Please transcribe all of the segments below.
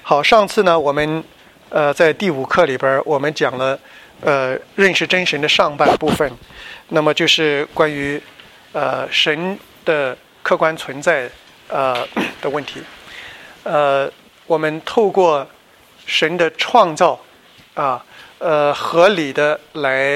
好，上次呢，我们在第5课里边，我们讲了认识真神的上半部分，那么就是关于神的客观存在的问题。我们透过神的创造合理的来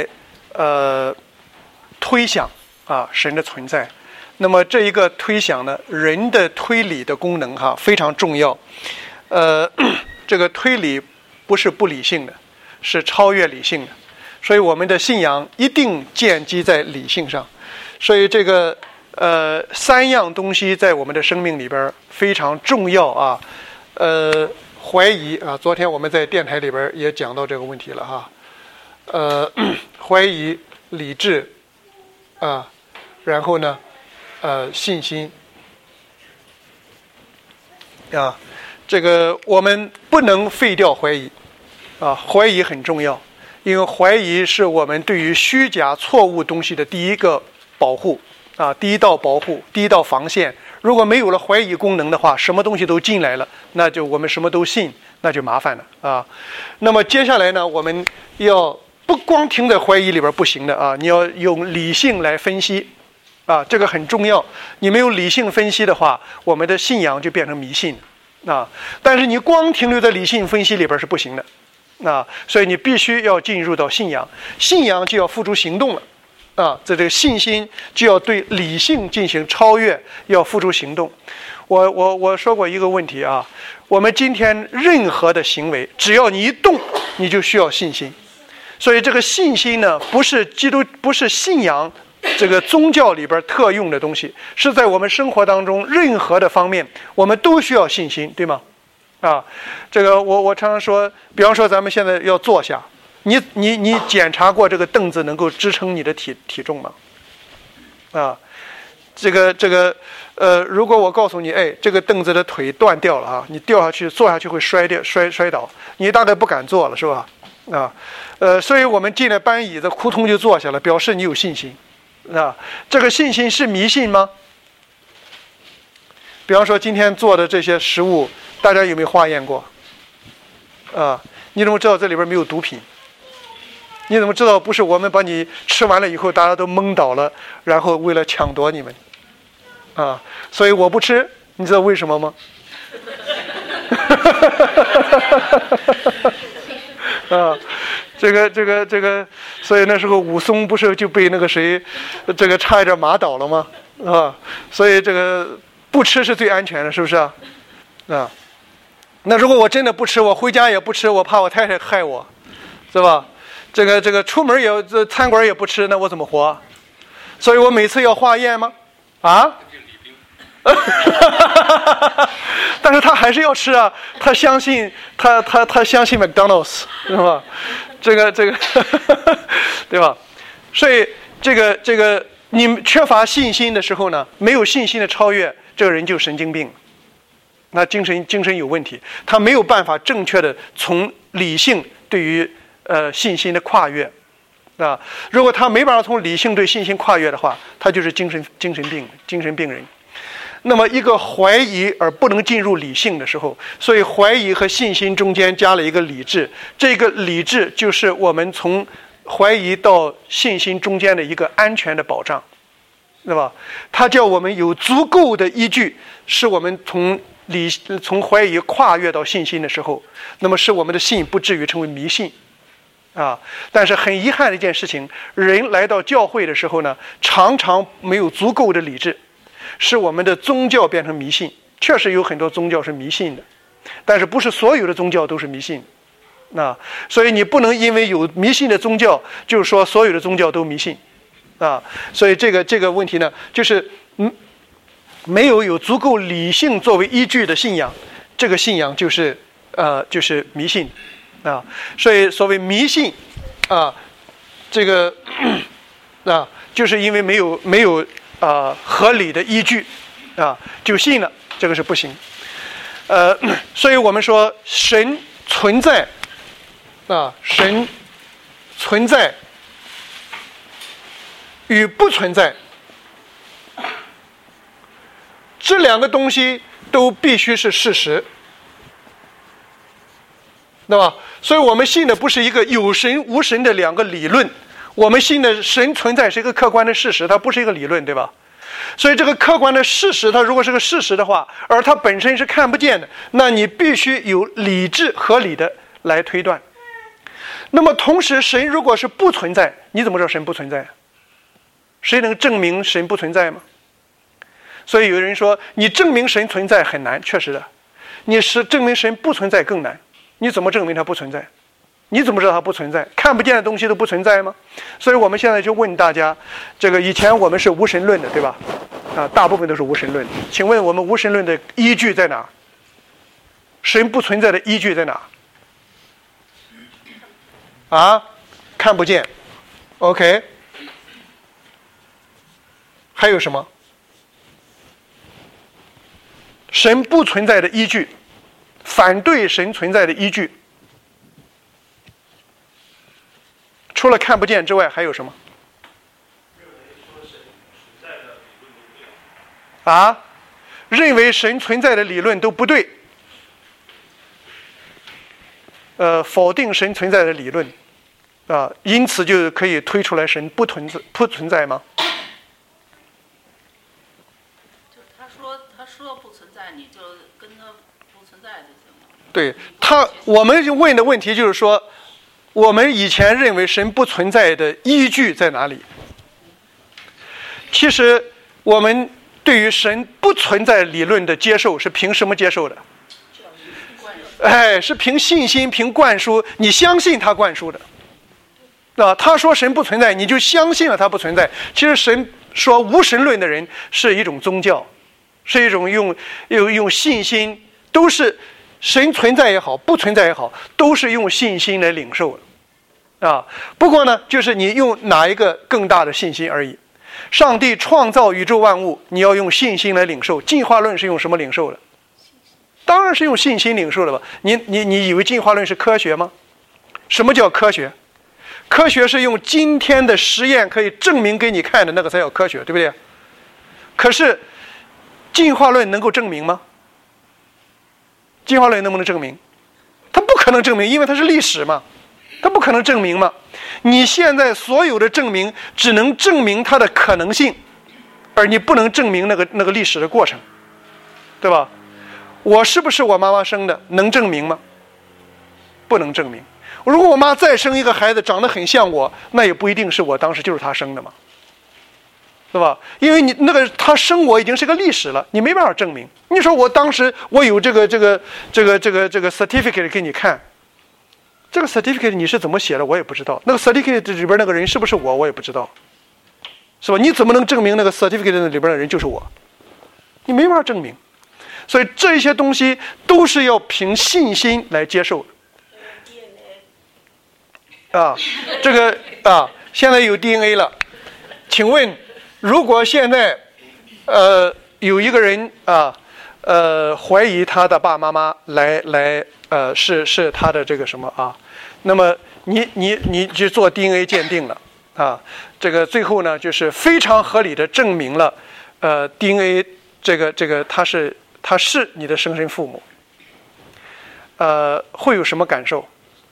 推想神的存在。那么这一个推想呢，人的推理的功能非常重要。这个推理不是不理性的，是超越理性的，所以我们的信仰一定建基在理性上。所以这个3样东西在我们的生命里边非常重要怀疑昨天我们在电台里边也讲到这个问题了怀疑、理智然后呢信心这个我们不能废掉怀疑怀疑很重要，因为怀疑是我们对于虚假错误东西的第一个保护第一道保护，第一道防线。如果没有了怀疑功能的话，什么东西都进来了，那就我们什么都信，那就麻烦了那么接下来呢，我们要不光停在怀疑里边不行的你要用理性来分析这个很重要。你没有理性分析的话，我们的信仰就变成迷信但是你光停留在理性分析里边是不行的所以你必须要进入到信仰，信仰就要付诸行动了这个信心就要对理性进行超越，要付诸行动。我说过一个问题我们今天任何的行为，只要你一动，你就需要信心。所以这个信心呢，不是信仰这个宗教里边特用的东西，是在我们生活当中任何的方面，我们都需要信心，对吗？这个我常常说，比方说咱们现在要坐下，你检查过这个凳子能够支撑你的体重吗？这个如果我告诉你，这个凳子的腿断掉了你掉下去坐下去会摔倒，你大概不敢坐了，是吧？所以我们进来搬椅子，扑通就坐下了，表示你有信心这个信心是迷信吗？比方说今天做的这些食物，大家有没有化验过你怎么知道这里边没有毒品？你怎么知道不是我们把你吃完了以后大家都懵倒了，然后为了抢夺你们所以我不吃，你知道为什么吗？这个，所以那时候武松不是就被那个谁这个差一点麻倒了吗？所以这个不吃是最安全的，是不是那如果我真的不吃，我回家也不吃，我怕我太太害我，是吧？这个出门也餐馆也不吃，那我怎么活？所以我每次要化验吗？但是他还是要吃他相信他相信 McDonald's 是吧？这个对吧？所以这个你缺乏信心的时候呢，没有信心的超越，这个人就神经病，那精神有问题，他没有办法正确的从理性对于信心的跨越如果他没办法从理性对信心跨越的话，他就是精神病人。那么一个怀疑而不能进入理性的时候，所以怀疑和信心中间加了一个理智，这个理智就是我们从怀疑到信心中间的一个安全的保障，对吧？它叫我们有足够的依据，使我们从怀疑跨越到信心的时候，那么使我们的信不至于成为迷信但是很遗憾的一件事情，人来到教会的时候呢，常常没有足够的理智，使我们的宗教变成迷信。确实有很多宗教是迷信的，但是不是所有的宗教都是迷信所以你不能因为有迷信的宗教就是说所有的宗教都迷信所以这个问题呢，就是没有足够理性作为依据的信仰，这个信仰就是迷信所以所谓迷信这个就是因为没有合理的依据就信了，这个是不行所以我们说神存在神存在与不存在这两个东西都必须是事实对吧？所以我们信的不是一个有神无神的两个理论，我们信的神存在是一个客观的事实，它不是一个理论，对吧？所以这个客观的事实，它如果是个事实的话，而它本身是看不见的，那你必须有理智合理的来推断。那么同时，神如果是不存在，你怎么知道神不存在？谁能证明神不存在吗？所以有人说，你证明神存在很难，确实的。你是证明神不存在更难。你怎么证明它不存在？你怎么知道它不存在？看不见的东西都不存在吗？所以我们现在就问大家，这个以前我们是无神论的，对吧？大部分都是无神论的。请问我们无神论的依据在哪？神不存在的依据在哪？看不见。OK。还有什么？神不存在的依据，反对神存在的依据。除了看不见之外，还有什么？认为神存在的理论都不对。否定神存在的理论，因此就可以推出来神不存在吗？ 就他说不存在，你就跟他不存在就行了。 对我们问的问题就是说，我们以前认为神不存在的依据在哪里？其实我们对于神不存在理论的接受是凭什么接受的？是凭信心，凭灌输，你相信他灌输的。他说神不存在，你就相信了他不存在。其实神说无神论的人是一种宗教，是一种用信心，都是神存在也好，不存在也好，都是用信心来领受的。不过呢，就是你用哪一个更大的信心而已。上帝创造宇宙万物，你要用信心来领受。进化论是用什么领受的？当然是用信心领受的吧。你以为进化论是科学吗？什么叫科学？科学是用今天的实验可以证明给你看的那个才叫科学，对不对？可是进化论能够证明吗？进化论能不能证明？它不可能证明，因为它是历史嘛，它不可能证明嘛。你现在所有的证明只能证明它的可能性，而你不能证明那个历史的过程，对吧？我是不是我妈妈生的，能证明吗？不能证明。如果我妈再生一个孩子长得很像我，那也不一定是我当时就是她生的嘛，对吧？因为你那个她生我已经是个历史了，你没办法证明。你说我当时我有这个 certificate 给你看，这个 certificate 你是怎么写的我也不知道，那个 certificate 里边那个人是不是我也不知道，是吧？你怎么能证明那个 certificate 里边的人就是我？你没法证明。所以这些东西都是要凭信心来接受的。现在有 DNA 了。请问，如果现在有一个人怀疑他的爸爸妈妈是他的这个什么那么你就做 DNA 鉴定了这个最后呢就是非常合理的证明了DNA 这个他是你的生身父母，会有什么感受？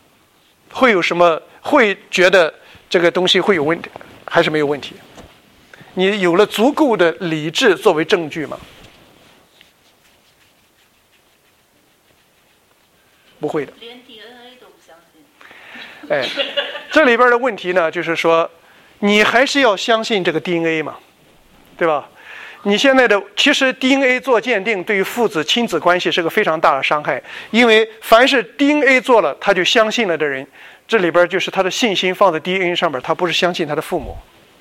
会觉得这个东西会有问题，还是没有问题？你有了足够的理智作为证据吗？不会的。 连 DNA 都不相信。 这里边的问题呢，就是说，你还是要相信这个 DNA 嘛，对吧？你现在其实 DNA 做鉴定对于父子亲子关系是个非常大的伤害，因为凡是 DNA 做了他就相信了的人，这里边就是他的信心放在 DNA 上面，他不是相信他的父母，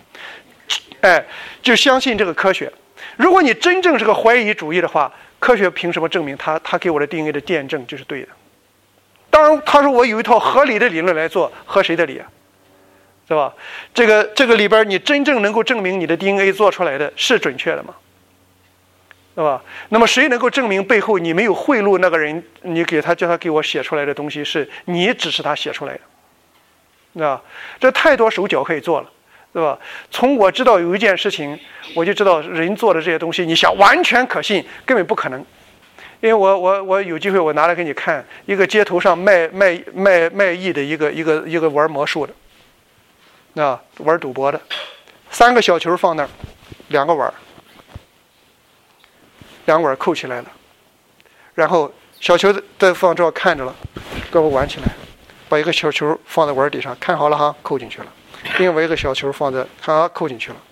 就相信这个科学。如果你真正是个怀疑主义的话，科学凭什么证明他给我的 DNA 的验证就是对的？当然他说我有一套合理的理论来做，合谁的理啊？是吧？这个里边你真正能够证明你的 DNA 做出来的是准确的吗？对吧？那么谁能够证明背后你没有贿赂那个人，你叫他给我写出来的东西是你指示他写出来的？对吧？这太多手脚可以做了，对吧？从我知道有一件事情，我就知道人做的这些东西，你想完全可信，根本不可能。 因为我有机会我拿来给你看一个街头上卖艺的一个玩魔术的，玩赌博的，3个小球放那儿，2个碗扣起来了，然后小球在放这看着了，给我玩起来，把一个小球放在碗底上，看好了哈，扣进去了，另外一个小球放在看扣进去了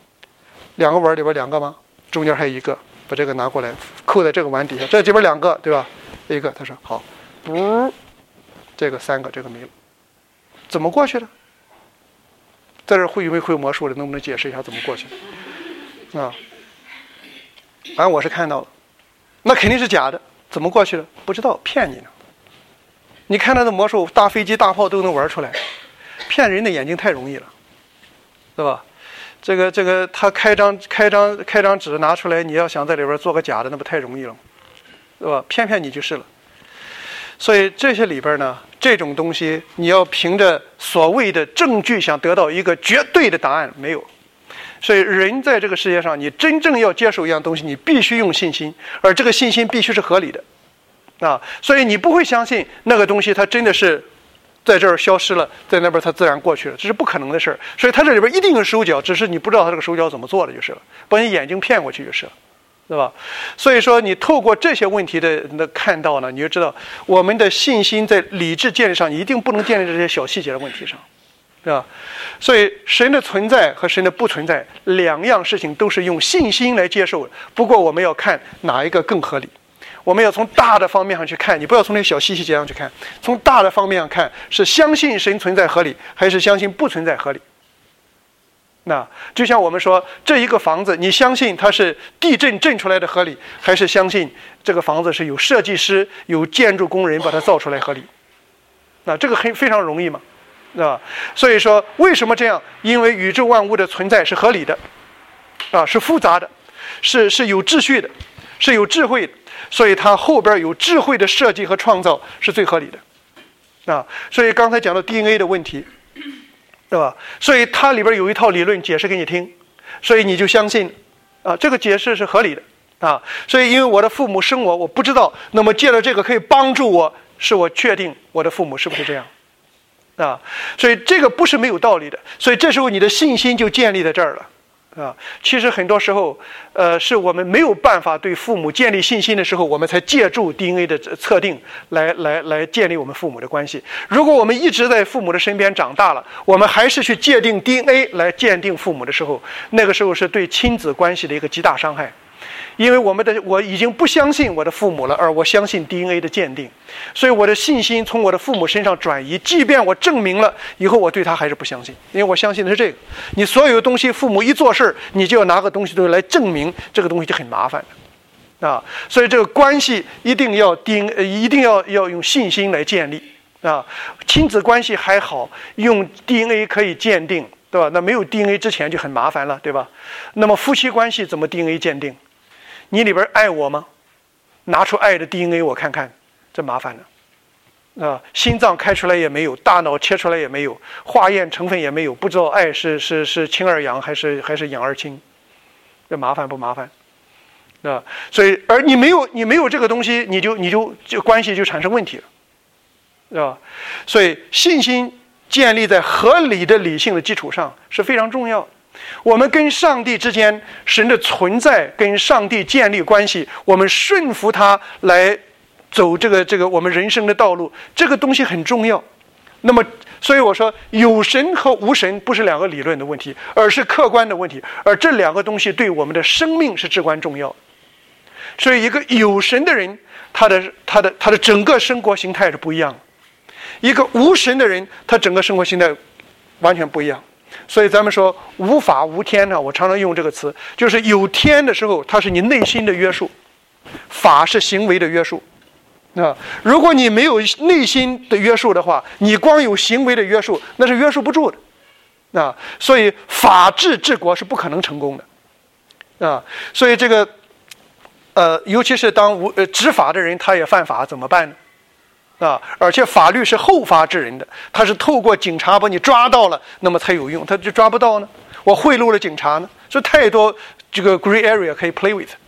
，2个碗里边2个吗？中间还有一个，把这个拿过来扣在这个碗底下，这里边2个对吧？一个，他说好，这个3个，这个没了，怎么过去的？在这会不会魔术的，能不能解释一下怎么过去的？反正我是看到了，那肯定是假的，怎么过去的？不知道，骗你呢。你看他的魔术，大飞机大炮都能玩出来，骗人的眼睛太容易了，对吧？这个他开张纸拿出来，你要想在里边做个假的，那不太容易了，对吧？骗你就是了。所以这些里边呢，这种东西你要凭着所谓的证据想得到一个绝对的答案，没有。所以人在这个世界上，你真正要接受一样东西，你必须用信心，而这个信心必须是合理的，所以你不会相信那个东西它真的是在这儿消失了，在那边它自然过去了，这是不可能的事儿。所以它这里边一定有手脚，只是你不知道它这个手脚怎么做的就是了，把你眼睛骗过去就是了，对吧？所以说你透过这些问题的看到呢，你就知道我们的信心在理智建立上一定不能建立在这些小细节的问题上，对吧？所以神的存在和神的不存在2样事情都是用信心来接受的，不过我们要看哪一个更合理。我们要从大的方面上去看，你不要从那小细节上去看，从大的方面上看是相信神存在合理，还是相信不存在合理。那就像我们说这一个房子，你相信它是地震震出来的合理，还是相信这个房子是有设计师有建筑工人把它造出来合理？那这个非常容易嘛，所以说为什么这样？因为宇宙万物的存在是合理的，是复杂的，是有秩序的，是有智慧的，所以它后边有智慧的设计和创造是最合理的，所以刚才讲到 DNA 的问题，对吧？所以它里边有一套理论解释给你听，所以你就相信这个解释是合理的所以因为我的父母生我不知道，那么借了这个可以帮助我，使我确定我的父母是不是这样所以这个不是没有道理的，所以这时候你的信心就建立在这儿了其实很多时候是我们没有办法对父母建立信心的时候，我们才借助 DNA 的测定来建立我们父母的关系。如果我们一直在父母的身边长大了，我们还是去界定 DNA 来鉴定父母的时候，那个时候是对亲子关系的一个极大伤害。因为我已经不相信我的父母了，而我相信 DNA 的鉴定，所以我的信心从我的父母身上转移，即便我证明了以后，我对他还是不相信，因为我相信的是这个。你所有东西，父母一做事你就要拿个东西来证明，这个东西就很麻烦所以这个关系一定要用信心来建立亲子关系还好，用 DNA 可以鉴定，对吧？那没有 DNA 之前就很麻烦了，对吧？那么夫妻关系怎么 DNA 鉴定？你里边爱我吗？拿出爱的 DNA 我看看，这麻烦了心脏开出来也没有，大脑切出来也没有，化验成分也没有，不知道爱是氢二氧还是氧二氢，这麻烦不麻烦所以而你没有这个东西，你就关系就产生问题了所以信心建立在合理的理性的基础上是非常重要的。我们跟上帝之间，神的存在跟上帝建立关系，我们顺服他来走这个我们人生的道路，这个东西很重要。那么所以我说有神和无神不是2个理论的问题，而是客观的问题，而这2个东西对我们的生命是至关重要。所以一个有神的人，他的整个生活形态是不一样的，一个无神的人，他整个生活形态完全不一样。所以咱们说无法无天呢，我常常用这个词，就是有天的时候它是你内心的约束，法是行为的约束如果你没有内心的约束的话，你光有行为的约束，那是约束不住的所以法治治国是不可能成功的所以这个尤其是当执法的人他也犯法怎么办呢而且法律是后发制人的，他是透过警察把你抓到了，那么才有用，他就抓不到呢，我贿赂了警察呢，所以太多这个 gray area 可以 play with，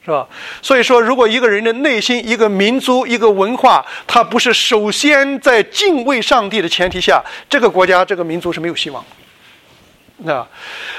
是吧？所以说，如果一个人的内心、一个民族、一个文化，他不是首先在敬畏上帝的前提下，这个国家、这个民族是没有希望的。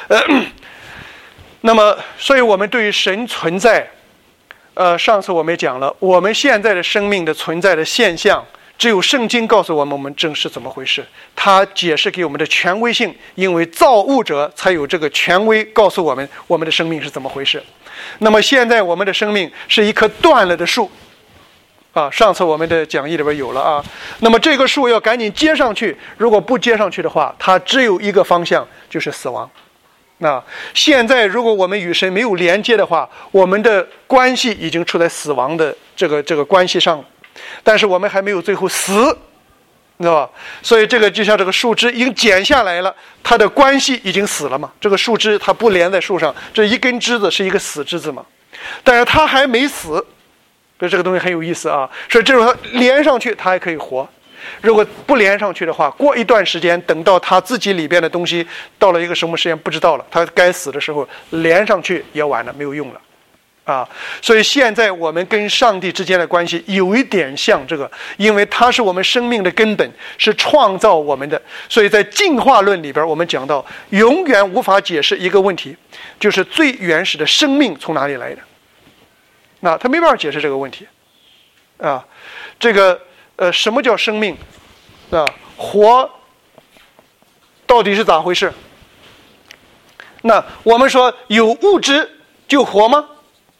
那么，所以我们对于神存在，上次我们也讲了，我们现在的生命的存在的现象，只有圣经告诉我们正是怎么回事。它解释给我们的权威性，因为造物者才有这个权威告诉我们我们的生命是怎么回事。那么现在我们的生命是一棵断了的树，上次我们的讲义里边有了啊。那么这个树要赶紧接上去，如果不接上去的话，它只有一个方向，就是死亡。现在如果我们与神没有连接的话，我们的关系已经处在死亡的这个关系上，但是我们还没有最后死，知道吧？所以这个就像这个树枝已经剪下来了，它的关系已经死了嘛。这个树枝它不连在树上，这一根枝子是一个死枝子嘛，但是它还没死，所以这个东西很有意思啊。所以这种它连上去，它还可以活。如果不连上去的话，过一段时间，等到它自己里边的东西到了一个什么时间不知道了，它该死的时候连上去也晚了，没有用了。所以现在我们跟上帝之间的关系有一点像这个，因为它是我们生命的根本，是创造我们的。所以在进化论里边，我们讲到永远无法解释一个问题，就是最原始的生命从哪里来的。他没办法解释这个问题。这个什么叫生命？活到底是咋回事？那我们说有物质就活吗？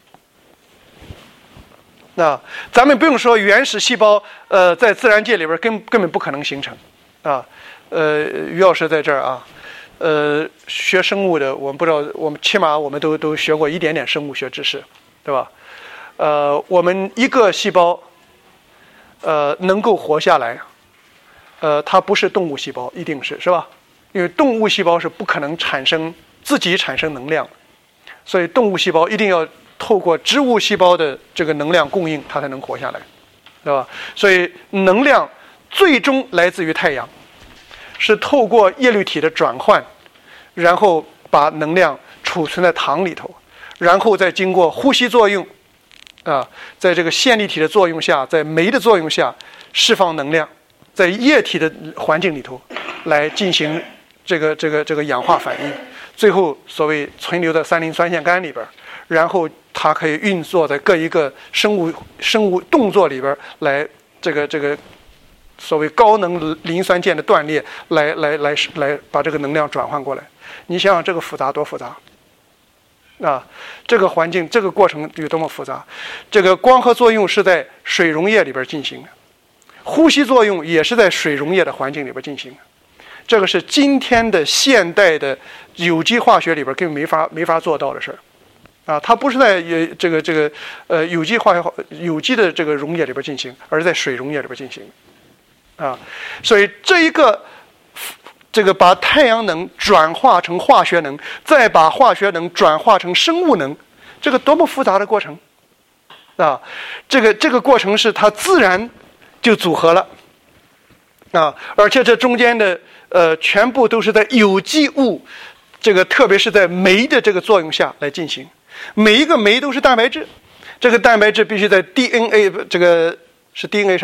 咱们不用说原始细胞，在自然界里边根本不可能形成。于老师在这儿啊，学生物的，我们不知道，我们起码我们都学过一点点生物学知识，对吧？我们一个细胞，能够活下来，它不是动物细胞，一定是吧？因为动物细胞是不可能自己产生能量，所以动物细胞一定要透过植物细胞的这个能量供应，它才能活下来，对吧？所以能量最终来自于太阳，是透过叶绿体的转换，然后把能量储存在糖里头，然后再经过呼吸作用，在这个线粒体的作用下，在酶的作用下释放能量，在液体的环境里头来进行这个氧化反应，最后所谓存留在三磷酸腺苷里边，然后它可以运作在各一个生物动作里边，来这个所谓高能磷酸键的断裂，来把这个能量转换过来。你想想这个复杂多复杂这个环境这个过程有多么复杂。这个光合作用是在水溶液里边进行的，呼吸作用也是在水溶液的环境里边进行的。这个是今天的现代的有机化学里边根本没法做到的事儿它不是在这个有机的这个溶液里边进行，而是在水溶液里边进行所以这个把太阳能转化成化学能，再把化学能转化成生物能，这个多么复杂的过程这个过程是它自然就组合了而且这中间的全部都是在有机物特别是在酶的这个作用下来进行。每一个酶都是蛋白质，这个蛋白质必须在 DNA 这个是 DNA 是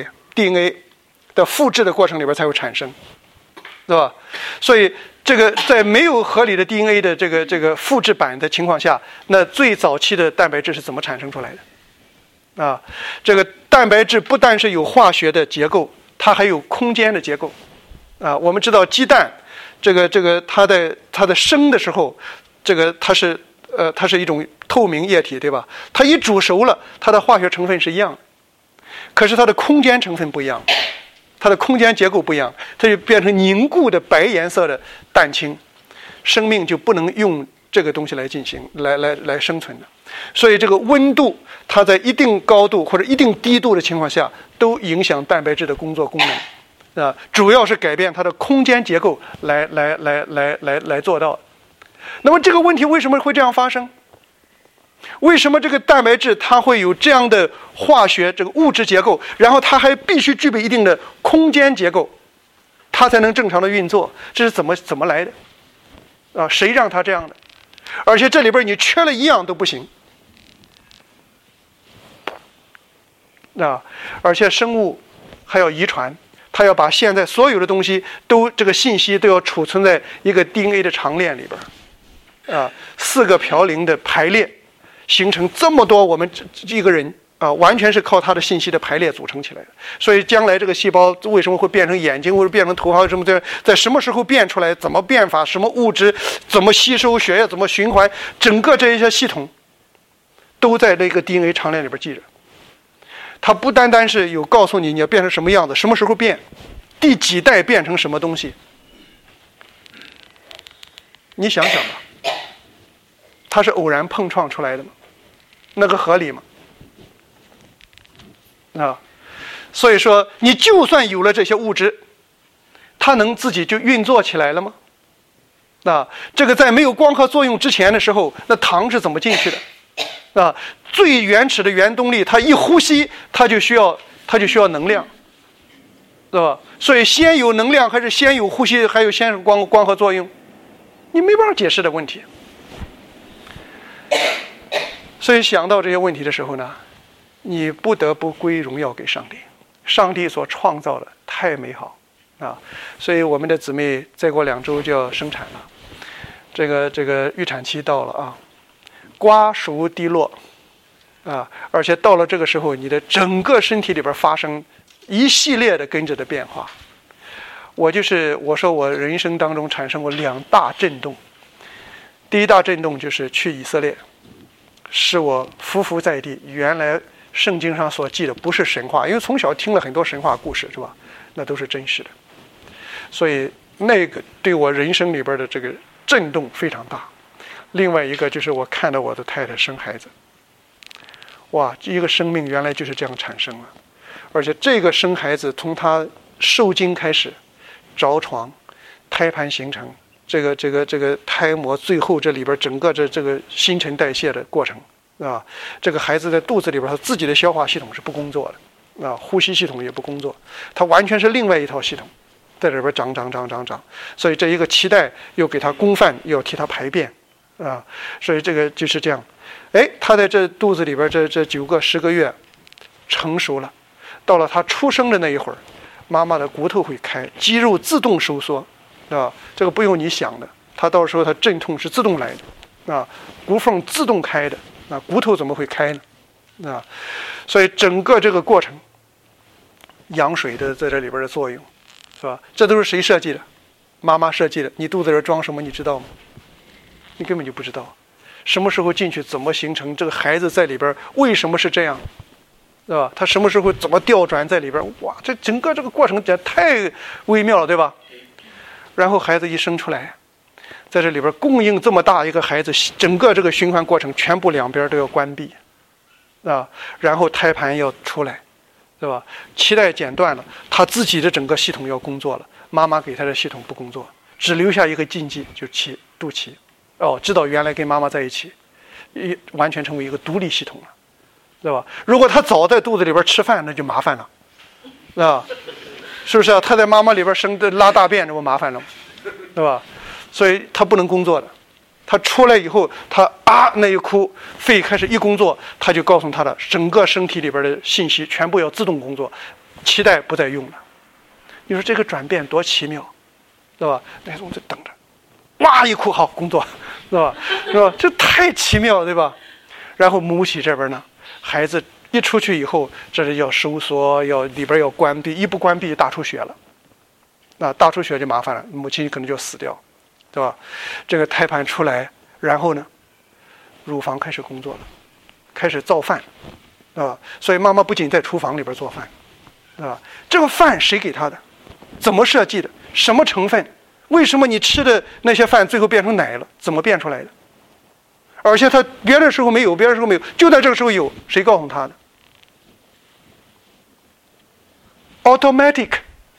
RNA 的复制的过程里边才会产生，对吧？所以这个在没有合理的 DNA 的这个复制版的情况下，那最早期的蛋白质是怎么产生出来的这个蛋白质不但是有化学的结构，它还有空间的结构我们知道鸡蛋这个它的生的时候，它是一种透明液体，对吧？它一煮熟了，它的化学成分是一样的，可是它的空间成分不一样，它的空间结构不一样，它就变成凝固的白颜色的蛋清，生命就不能用这个东西来进行来生存的。所以这个温度它在一定高度或者一定低度的情况下都影响蛋白质的工作功能主要是改变它的空间结构来做到。那么这个问题为什么会这样发生？为什么这个蛋白质它会有这样的化学这个物质结构，然后它还必须具备一定的空间结构，它才能正常的运作？这是怎么来的谁让它这样的？而且这里边你缺了一样都不行而且生物还要遗传，它要把现在所有的东西都这个信息都要储存在一个 DNA 的长链里边，4个嘌呤的排列形成这么多我们一个人完全是靠它的信息的排列组成起来的。所以将来这个细胞为什么会变成眼睛，或者变成头，什么在什么时候变出来，怎么变法，什么物质怎么吸收，血液怎么循环，整个这一些系统都在这个 DNA 长链里边记着。它不单单是有告诉你要变成什么样子，什么时候变，第几代变成什么东西。你想想吧，它是偶然碰撞出来的吗？那个合理吗？所以说你就算有了这些物质，它能自己就运作起来了吗？这个在没有光合作用之前的时候，那糖是怎么进去的？最原始的原动力，它一呼吸，它就需要能量，对吧？所以先有能量，还是先有呼吸，还有先有光合作用，你没办法解释的问题。所以想到这些问题的时候呢，你不得不归荣耀给上帝。上帝所创造的太美好所以我们的姊妹再过2周就要生产了，这个预产期到了瓜熟蒂落而且到了这个时候，你的整个身体里边发生一系列的跟着的变化。我说我人生当中产生过2大震动。第一大震动就是去以色列，使我匍匐在地。原来圣经上所记的不是神话，因为从小听了很多神话故事，是吧？那都是真实的。所以那个对我人生里边的这个震动非常大。另外一个就是我看到我的太太生孩子，哇，一个生命原来就是这样产生了。而且这个生孩子从她受精开始，着床，胎盘形成，这个胎膜，最后这里边整个这个新陈代谢的过程这个孩子在肚子里边，他自己的消化系统是不工作的呼吸系统也不工作，它完全是另外一套系统，在这边长，所以这一个脐带又给他供饭，又替他排便所以这个就是这样。他在这肚子里边这9个10个月成熟了，到了他出生的那一会儿，妈妈的骨头会开，肌肉自动收缩这个不用你想的，他到时候他阵痛是自动来的骨缝自动开的，骨头怎么会开呢所以整个这个过程，羊水的在这里边的作用，是吧？这都是谁设计的？妈妈设计的。你肚子里装什么你知道吗？你根本就不知道。什么时候进去，怎么形成，这个孩子在里边为什么是这样，对吧？他什么时候怎么调转在里边，哇，这整个这个过程也太微妙了，对吧？然后孩子一生出来，在这里边供应这么大一个孩子，整个这个循环过程全部两边都要关闭然后胎盘要出来，对吧？脐带剪断了，他自己的整个系统要工作了，妈妈给他的系统不工作，只留下一个禁忌，就肚脐知道原来跟妈妈在一起，完全成为一个独立系统了，对吧？如果他早在肚子里边吃饭，那就麻烦了是不是他在妈妈里边拉大便，这不麻烦了吗？对吧？所以他不能工作的。他出来以后，他那一哭，肺开始一工作，他就告诉他的整个身体里边的信息全部要自动工作，脐带不再用了。你说这个转变多奇妙，对吧？那我就等着，哇一哭好工作，对吧？这太奇妙了，对吧？然后母体这边呢，孩子一出去以后，这里要收缩，里边要关闭，一不关闭大出血了，大出血就麻烦了，母亲可能就死掉，对吧？这个胎盘出来，然后呢，乳房开始工作了，开始造饭，所以妈妈不仅在厨房里边做饭，这个饭谁给她的？怎么设计的？什么成分？为什么你吃的那些饭最后变成奶了？怎么变出来的？而且他别的时候没有，就在这个时候有，谁告诉他的 ？Automatic，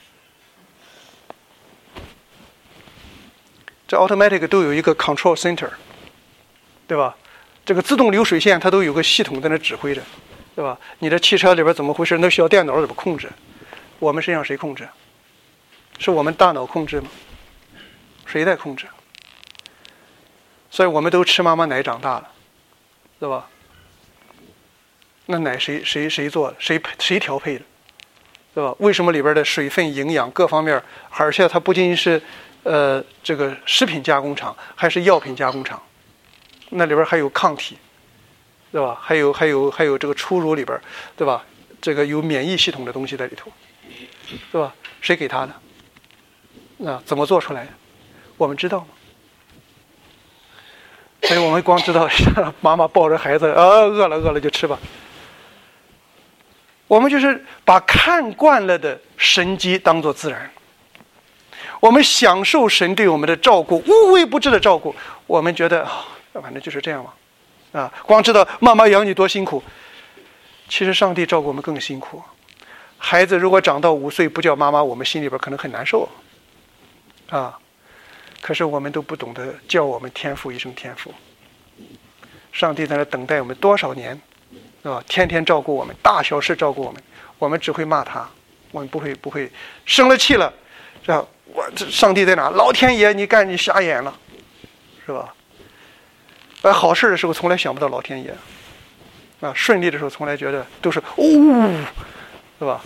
这 automatic 都有一个 control center， 对吧？这个自动流水线它都有个系统在那指挥着，对吧？你的汽车里边怎么回事？那需要电脑怎么控制？我们身上谁控制？是我们大脑控制吗？谁在控制？所以我们都吃妈妈奶长大了，对吧？ 那奶谁做的？谁调配的？对吧？为什么里边的水分、营养各方面，而且它不仅仅是这个食品加工厂，还是药品加工厂，那里边还有抗体，对吧？还有这个初乳里边，对吧？这个有免疫系统的东西在里头，对吧？谁给他的？那怎么做出来的？我们知道吗？所以我们光知道妈妈抱着孩子，饿了就吃吧。我们就是把看惯了的神迹当作自然，我们享受神对我们的照顾，无微不至的照顾。我们觉得反正就是这样嘛，光知道妈妈养你多辛苦，其实上帝照顾我们更辛苦。孩子如果长到5岁不叫妈妈，我们心里边可能很难受可是我们都不懂得叫我们天父一声天父。上帝在那等待我们多少年，天天照顾我们，大小事照顾我们，我们只会骂他，我们不会生了气了，上帝在哪？老天爷，你瞎眼了，是吧？好事的时候从来想不到老天爷，顺利的时候从来觉得都是是吧？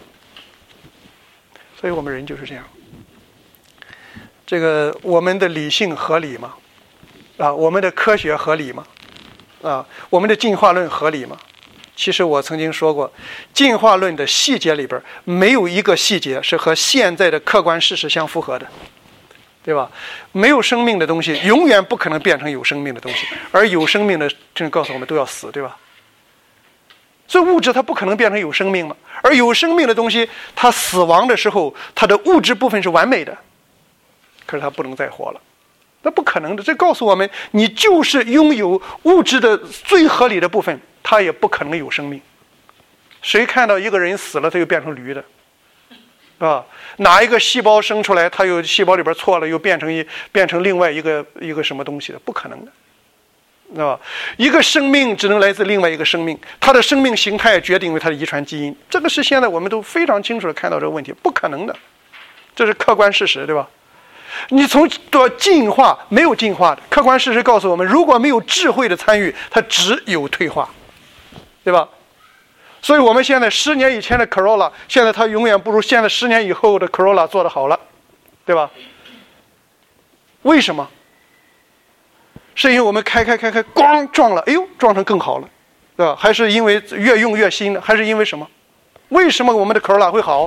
所以我们人就是这样。这个我们的理性合理吗？我们的科学合理吗？我们的进化论合理吗？其实我曾经说过，进化论的细节里边没有一个细节是和现在的客观事实相符合的，对吧？没有生命的东西永远不可能变成有生命的东西，而有生命的真告诉我们都要死，对吧？所以物质它不可能变成有生命嘛，而有生命的东西它死亡的时候，它的物质部分是完美的，可是它不能再活了，那不可能的。这告诉我们，你就是拥有物质的最合理的部分，它也不可能有生命。谁看到一个人死了他又变成驴的，哪一个细胞生出来它有细胞里边错了又变成另外一个什么东西的？不可能的，一个生命只能来自另外一个生命，它的生命形态决定为它的遗传基因，这个是现在我们都非常清楚的看到这个问题，不可能的，这是客观事实，对吧？你从进化，没有进化的客观事实告诉我们，如果没有智慧的参与，它只有退化，对吧？所以我们现在10年以前的 Corolla， 现在它永远不如现在10年以后的 Corolla 做得好了，对吧？为什么？是因为我们开，咣撞了，撞成更好了，对吧？还是因为越用越新的？还是因为什么？为什么我们的 Corolla 会好？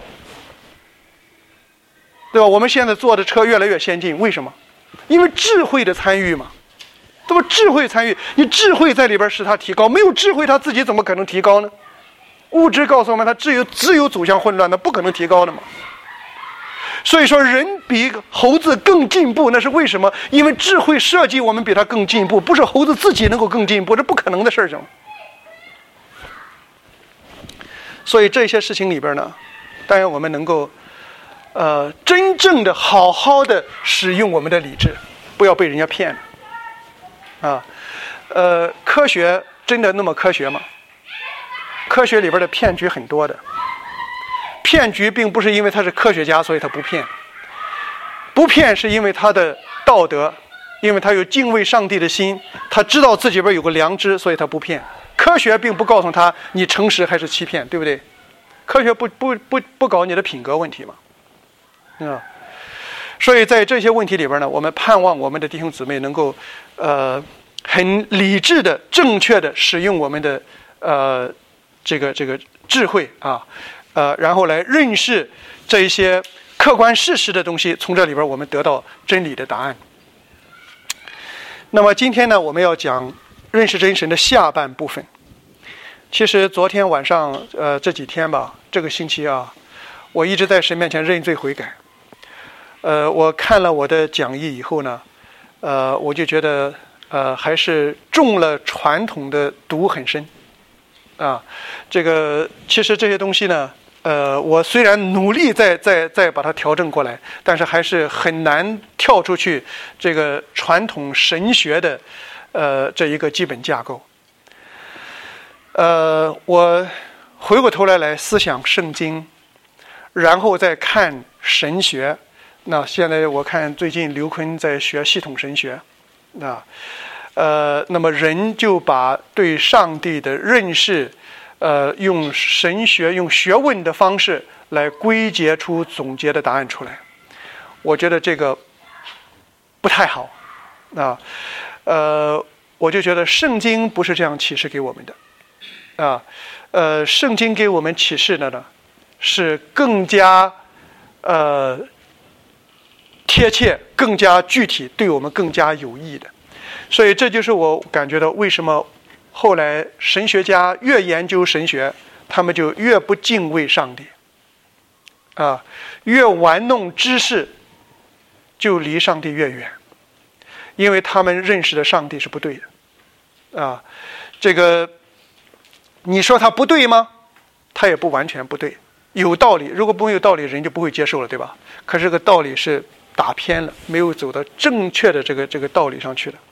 对吧？我们现在坐的车越来越先进，为什么？因为智慧的参与嘛，对吧？智慧参与，你智慧在里边使它提高，没有智慧它自己怎么可能提高呢？物质告诉我们，它只有走向混乱，那不可能提高的嘛。所以说，人比猴子更进步，那是为什么？因为智慧设计我们比它更进步，不是猴子自己能够更进步，这不可能的事情。所以这些事情里边呢，当然我们能够真正的好好的使用我们的理智，不要被人家骗了科学真的那么科学吗？科学里边的骗局很多的，骗局并不是因为他是科学家所以他不骗，不骗是因为他的道德，因为他有敬畏上帝的心，他知道自己边有个良知，所以他不骗。科学并不告诉他你诚实还是欺骗，对不对？科学不搞你的品格问题嘛，所以在这些问题里边呢，我们盼望我们的弟兄姊妹能够很理智的、正确的使用我们的这个智慧然后来认识这一些客观事实的东西，从这里边我们得到真理的答案。那么今天呢，我们要讲认识真神的下半部分。其实昨天晚上这几天吧，这个星期我一直在神面前认罪悔改。我看了我的讲义以后呢，我就觉得还是中了传统的毒很深这个其实这些东西呢，我虽然努力再把它调整过来，但是还是很难跳出去这个传统神学的这一个基本架构。我回过头来思想圣经，然后再看神学。那现在我看最近刘坤在学系统神学那么人就把对上帝的认识用神学、用学问的方式来归结出总结的答案出来。我觉得这个不太好啊。我就觉得圣经不是这样启示给我们的啊。圣经给我们启示的呢，是更加贴切、更加具体，对我们更加有益的。所以这就是我感觉到为什么后来神学家越研究神学，他们就越不敬畏上帝啊，越玩弄知识，就离上帝越远，因为他们认识的上帝是不对的啊。这个你说他不对吗？他也不完全不对，有道理。如果不有道理，人就不会接受了，对吧？可是这个道理是打偏了，没有走到正确的这个道理上去了。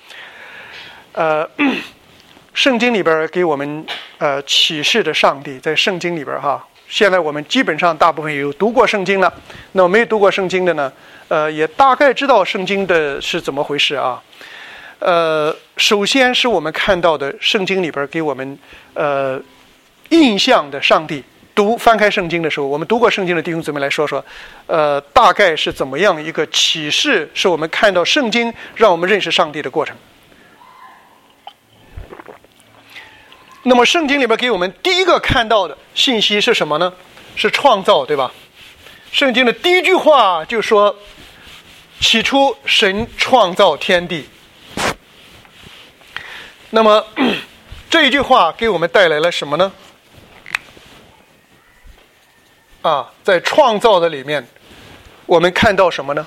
圣经里边给我们启示的上帝，在圣经里边哈，现在我们基本上大部分有读过圣经了，那么没有读过圣经的呢，也大概知道圣经的是怎么回事啊。首先是我们看到的圣经里边给我们印象的上帝。翻开圣经的时候，我们读过圣经的弟兄姊妹来说说，大概是怎么样一个启示，是我们看到圣经让我们认识上帝的过程。那么圣经里边给我们第一个看到的信息是什么呢？是创造，对吧？圣经的第一句话就说，起初神创造天地。那么这一句话给我们带来了什么呢？在创造的里面，我们看到什么呢？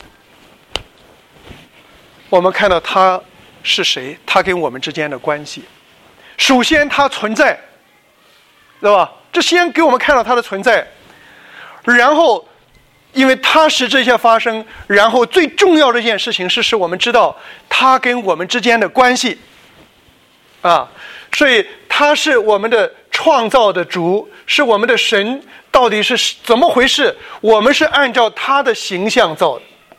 我们看到他是谁，他跟我们之间的关系。首先他存在，对吧？这先给我们看到他的存在，然后因为他使这些发生，然后最重要的一件事情是使我们知道他跟我们之间的关系所以他是我们的创造的主，是我们的神，到底是怎么回事？我们是按照他的形象造的，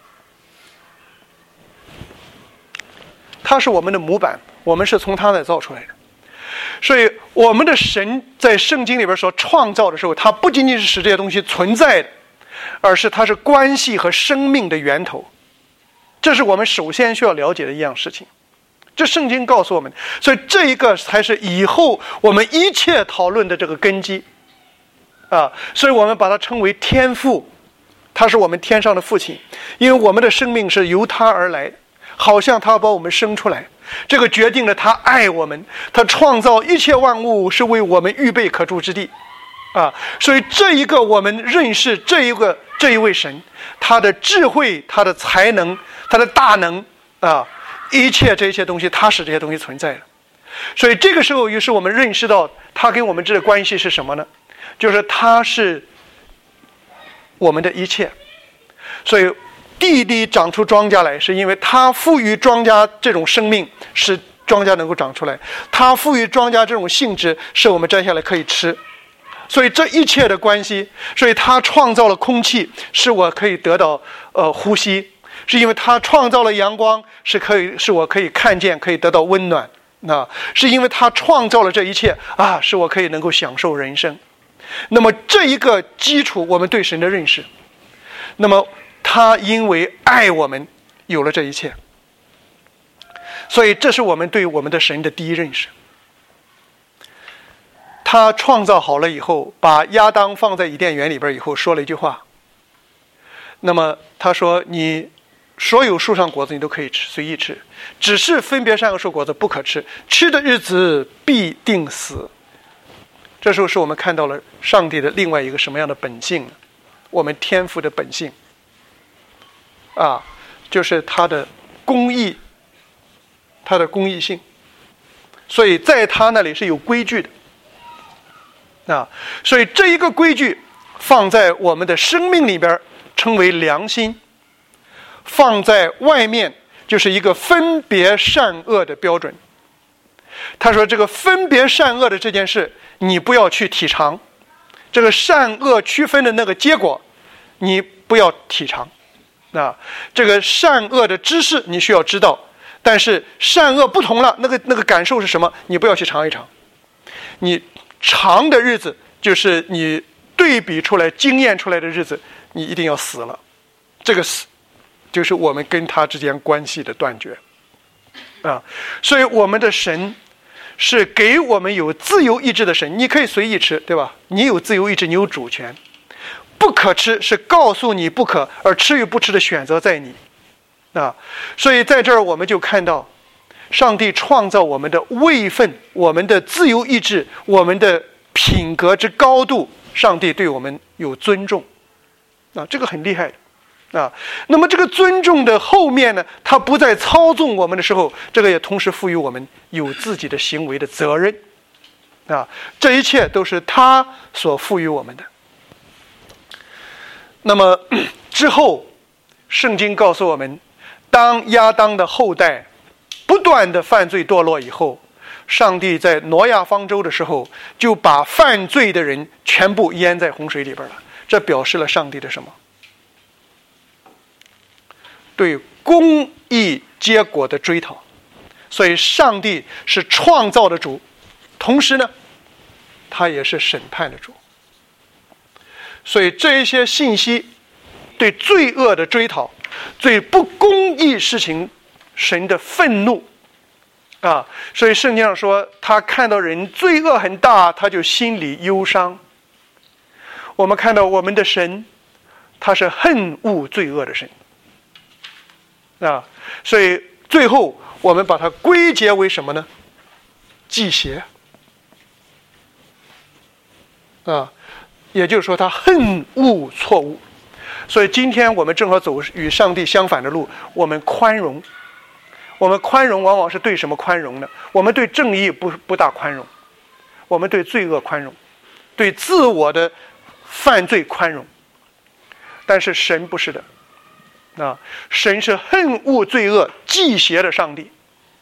他是我们的模板，我们是从他那造出来的。所以我们的神在圣经里边所创造的时候，他不仅仅是使这些东西存在的，而是他是关系和生命的源头。这是我们首先需要了解的一样事情，这圣经告诉我们。所以这一个才是以后我们一切讨论的这个根基所以我们把它称为天父，他是我们天上的父亲，因为我们的生命是由他而来，好像他把我们生出来，这个决定了他爱我们，他创造一切万物是为我们预备可住之地所以这一个我们认识这一位神，他的智慧，他的才能，他的大能一切这些东西，他使这些东西存在了。所以这个时候于是我们认识到他跟我们这个关系是什么呢？就是他是我们的一切。所以地里长出庄稼来，是因为他赋予庄稼这种生命，使庄稼能够长出来，他赋予庄稼这种性质，使我们摘下来可以吃。所以这一切的关系，所以他创造了空气，使我可以得到呼吸，是因为他创造了阳光，使我可以看见，可以得到温暖是因为他创造了这一切使我可以能够享受人生。那么这一个基础，我们对神的认识，那么他因为爱我们有了这一切，所以这是我们对我们的神的第一认识。他创造好了以后，把亚当放在伊甸园里边以后，说了一句话。那么他说，你所有树上果子你都可以吃，随意吃，只是分别善恶树果子不可吃，吃的日子必定死。这时候是我们看到了上帝的另外一个什么样的本性呢？我们天父的本性就是他的公义，他的公义性。所以在他那里是有规矩的所以这一个规矩放在我们的生命里边称为良心，放在外面就是一个分别善恶的标准。他说这个分别善恶的这件事，你不要去体尝，这个善恶区分的那个结果你不要体尝这个善恶的知识你需要知道，但是善恶不同了，那个感受是什么，你不要去尝一尝。你长的日子，就是你对比出来、经验出来的日子，你一定要死了。这个死，就是我们跟他之间关系的断绝啊。所以我们的神是给我们有自由意志的神，你可以随意吃，对吧？你有自由意志，你有主权。不可吃是告诉你不可，而吃与不吃的选择在你啊。所以在这儿我们就看到，上帝创造我们的位分、我们的自由意志、我们的品格之高度，上帝对我们有尊重啊，这个很厉害的啊。那么这个尊重的后面呢，他不再操纵我们的时候，这个也同时赋予我们有自己的行为的责任啊。这一切都是他所赋予我们的。那么之后，圣经告诉我们，当亚当的后代不断的犯罪堕落以后，上帝在挪亚方舟的时候，就把犯罪的人全部淹在洪水里边了。这表示了上帝的什么？对公义结果的追讨。所以上帝是创造的主，同时呢，他也是审判的主。所以这一些信息对罪恶的追讨，对不公义事情神的愤怒啊。所以圣经上说，他看到人罪恶很大，他就心里忧伤。我们看到我们的神，他是恨恶罪恶的神啊。所以最后我们把它归结为什么呢？忌邪啊。也就是说他恨恶错误。所以今天我们正好走与上帝相反的路，我们宽容。我们宽容往往是对什么宽容呢？我们对正义不大宽容，我们对罪恶宽容，对自我的犯罪宽容。但是神不是的啊，神是恨恶罪恶、忌邪的上帝。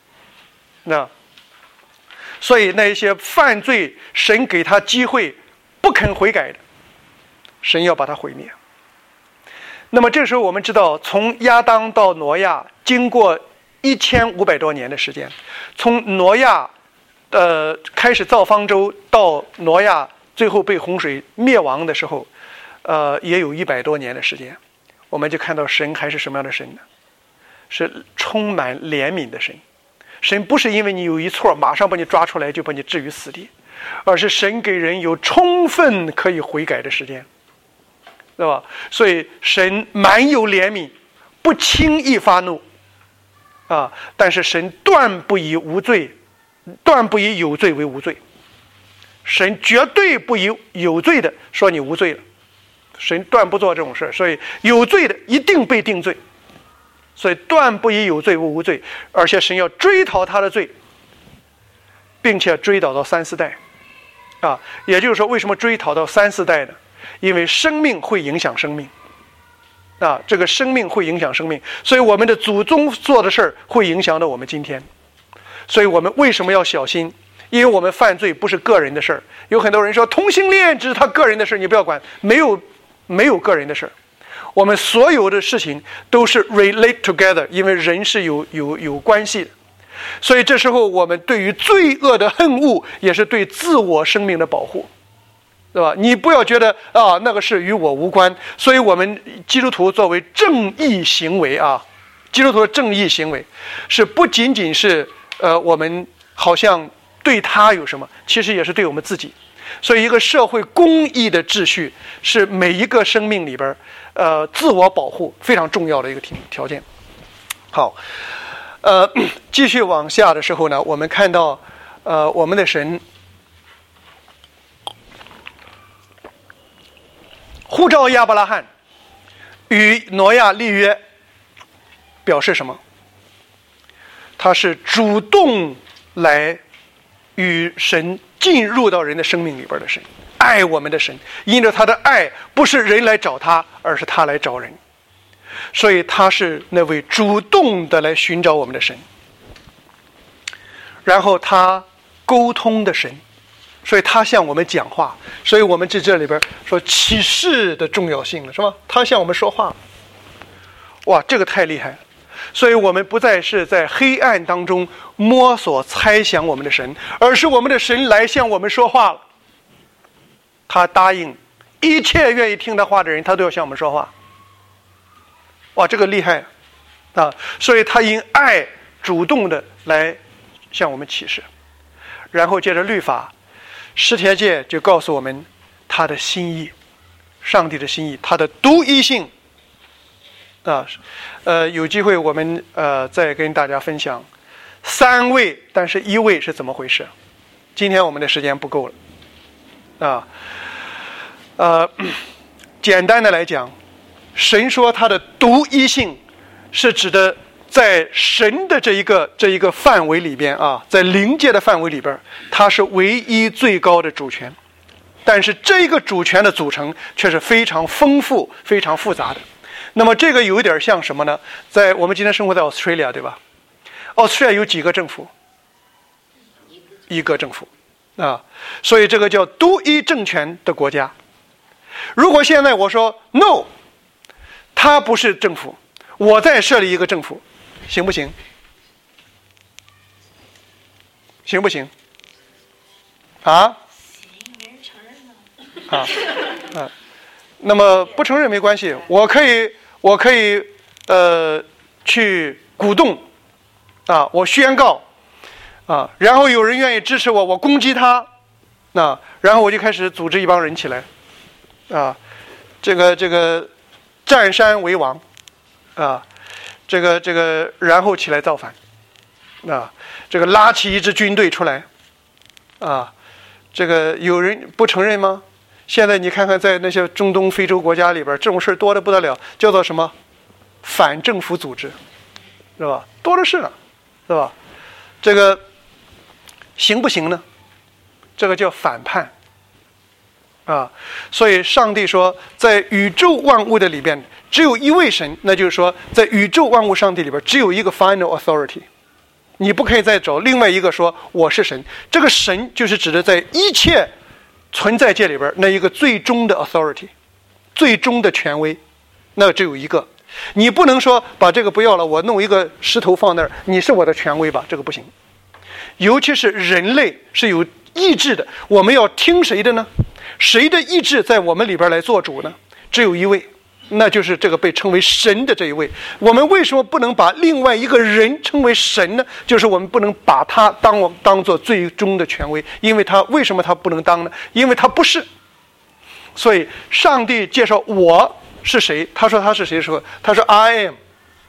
所以那些犯罪，神给他机会不肯悔改的，神要把它毁灭。那么这时候我们知道，从亚当到挪亚经过1500多年的时间，从挪亚开始造方舟到挪亚最后被洪水灭亡的时候，也有100多年的时间。我们就看到神还是什么样的神呢？是充满怜悯的神。神不是因为你有一错马上把你抓出来就把你置于死地，而是神给人有充分可以悔改的时间，对吧？所以神满有怜悯，不轻易发怒啊，但是神断不以有罪为无罪。神绝对不以有罪的说你无罪了，神断不做这种事，所以有罪的一定被定罪。所以断不以有罪为无罪，而且神要追讨他的罪，并且追讨到3、4代啊。也就是说，为什么追讨到3、4代呢？因为生命会影响生命啊，这个生命会影响生命，所以我们的祖宗做的事儿会影响到我们今天。所以我们为什么要小心？因为我们犯罪不是个人的事儿。有很多人说同性恋只是他个人的事，你不要管，没有个人的事儿。我们所有的事情都是 relate together， 因为人是有关系的。所以这时候我们对于罪恶的恨恶，也是对自我生命的保护，对吧？你不要觉得啊，那个事与我无关。所以我们基督徒作为正义行为啊，基督徒的正义行为是不仅仅是我们好像对他有什么，其实也是对我们自己。所以一个社会公义的秩序是每一个生命里边自我保护非常重要的一个条件。好，继续往下的时候呢，我们看到我们的神呼召亚伯拉罕与挪亚立约，表示什么？他是主动来与神进入到人的生命里边的神，爱我们的神，因着他的爱不是人来找他，而是他来找人，所以他是那位主动的来寻找我们的神，然后他沟通的神，所以他向我们讲话。所以我们这里边说启示的重要性了，是吧？他向我们说话，哇，这个太厉害了。所以我们不再是在黑暗当中摸索猜想我们的神，而是我们的神来向我们说话了他答应一切愿意听他话的人，他都要向我们说话。哇，这个厉害啊！所以他因爱主动的来向我们启示，然后借着律法，诗篇界就告诉我们他的心意，上帝的心意，他的独一性啊。有机会我们再跟大家分享三位但是一位是怎么回事。今天我们的时间不够了啊。简单的来讲，神说他的独一性是指的在神的这一个范围里边啊，在灵界的范围里边，他是唯一最高的主权。但是这一个主权的组成却是非常丰富非常复杂的。那么这个有一点像什么呢？在我们今天生活在 Australia 对吧？ Australia 有几个政府？一个政府啊，所以这个叫独一政权的国家。如果现在我说 no， 它不是政府，我再设立一个政府，行不行？行不行？啊？那么不承认没关系，我可以去鼓动啊，我宣告啊，然后有人愿意支持我，我攻击他，然后我就开始组织一帮人起来啊，这个占山为王啊，这个然后起来造反啊，这个拉起一支军队出来啊，这个有人不承认吗？现在你看看，在那些中东、非洲国家里边，这种事多得不得了，叫做什么反政府组织，是吧？多的是呢，是吧？这个行不行呢？这个叫反叛啊！所以上帝说，在宇宙万物的里边，只有一位神，那就是说，在宇宙万物上帝里边，只有一个 final authority， 你不可以再找另外一个说我是神。这个神就是指的在一切存在界里边那一个最终的 authority， 最终的权威，那只有一个。你不能说把这个不要了，我弄一个石头放那儿，你是我的权威吧？这个不行。尤其是人类是有意志的，我们要听谁的呢？谁的意志在我们里边来做主呢？只有一位，那就是这个被称为神的这一位。我们为什么不能把另外一个人称为神呢？就是我们不能把他当做最终的权威，因为他为什么他不能当呢？因为他不是。所以上帝介绍我是谁，他说他是谁的时候，他说 I am。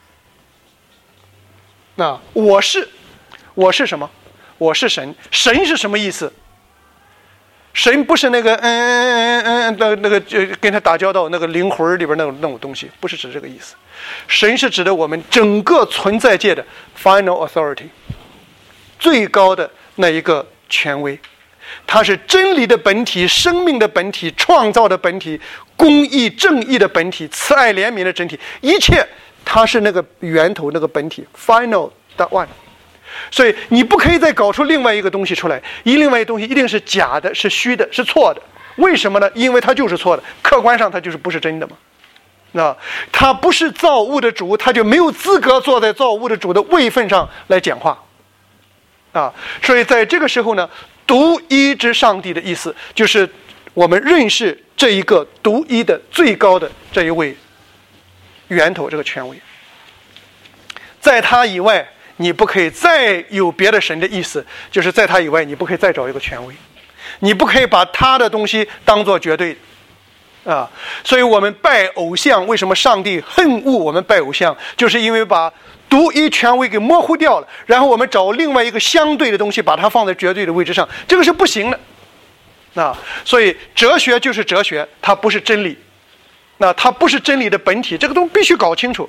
那我是什么？我是神。神是什么意思？神不是那个那个跟他打交道那个灵魂里边那种东西，不是指这个意思。神是指的我们整个存在界的 final authority， 最高的那一个权威。它是真理的本体，生命的本体，创造的本体，公义正义的本体，慈爱怜悯的整体，一切它是那个源头，那个本体 final that one。所以你不可以再搞出另外一个东西出来，另外一个东西一定是假的，是虚的，是错的。为什么呢？因为它就是错的，客观上它就是不是真的嘛。它不是造物的主，它就没有资格坐在造物的主的位分上来讲话所以在这个时候呢，独一之上帝的意思就是我们认识这一个独一的最高的这一位源头，这个权威。在他以外你不可以再有别的神的意思，就是在他以外你不可以再找一个权威，你不可以把他的东西当作绝对所以我们拜偶像，为什么上帝恨恶我们拜偶像，就是因为把独一权威给模糊掉了，然后我们找另外一个相对的东西把它放在绝对的位置上，这个是不行的所以哲学就是哲学，它不是真理，它不是真理的本体，这个东西必须搞清楚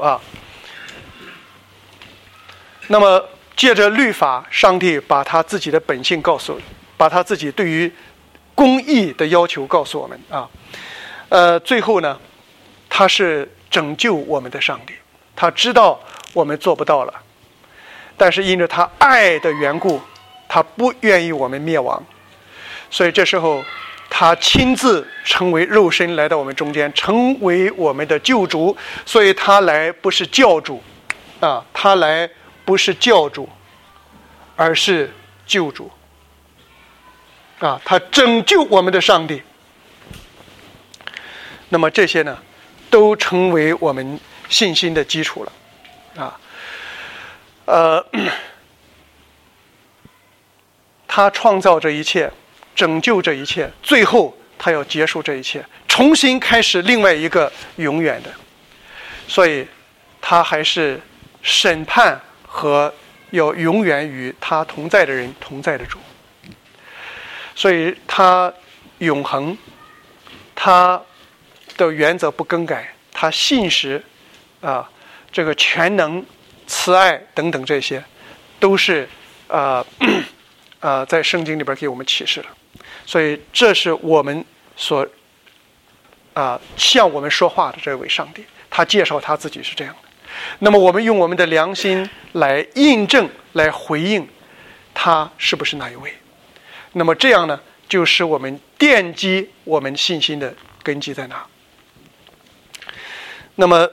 那么借着律法，上帝把他自己的本性告诉，把他自己对于公义的要求告诉我们最后呢，他是拯救我们的上帝，他知道我们做不到了，但是因着他爱的缘故，他不愿意我们灭亡，所以这时候他亲自成为肉身来到我们中间，成为我们的救主。所以他来不是教主他来不是教主，而是救主他拯救我们的上帝那么这些呢，都成为我们信心的基础了，他创造这一切，拯救这一切，最后他要结束这一切，重新开始另外一个永远的，所以他还是审判和要永远与他同在的人同在的主，所以他永恒，他的原则不更改，他信实这个全能、慈爱等等，这些都是在圣经里边给我们启示了。所以这是我们所向我们说话的这位上帝，他介绍他自己是这样的。那么我们用我们的良心来印证、来回应他是不是那一位。那么这样呢，就使我们奠基我们信心的根基在哪。那么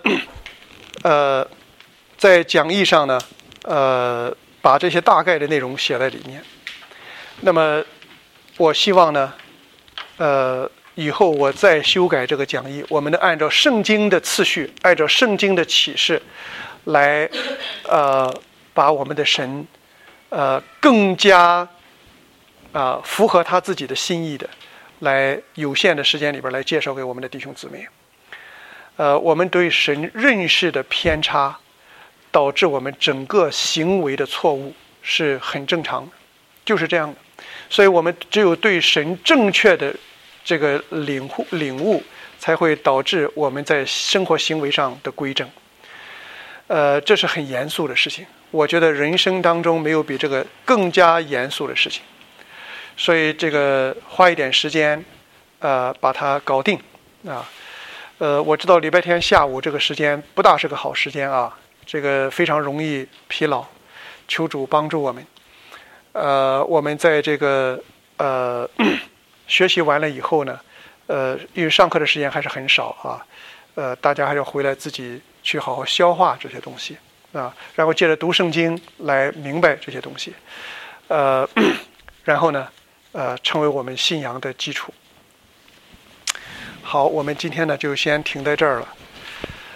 在讲义上呢，把这些大概的内容写在里面。那么我希望呢，以后我再修改这个讲义，我们能按照圣经的次序，按照圣经的启示来把我们的神更加符合他自己的心意的，来有限的时间里边来介绍给我们的弟兄姊妹。我们对神认识的偏差，导致我们整个行为的错误是很正常的，就是这样的。所以我们只有对神正确的这个领悟，才会导致我们在生活行为上的规正。这是很严肃的事情，我觉得人生当中没有比这个更加严肃的事情。所以这个花一点时间把它搞定我知道礼拜天下午这个时间不大是个好时间这个非常容易疲劳，求主帮助我们。我们在这个学习完了以后呢，因为上课的时间还是很少大家还要回来自己去好好消化这些东西然后借着读圣经来明白这些东西，然后呢，成为我们信仰的基础。好，我们今天呢就先停在这儿了。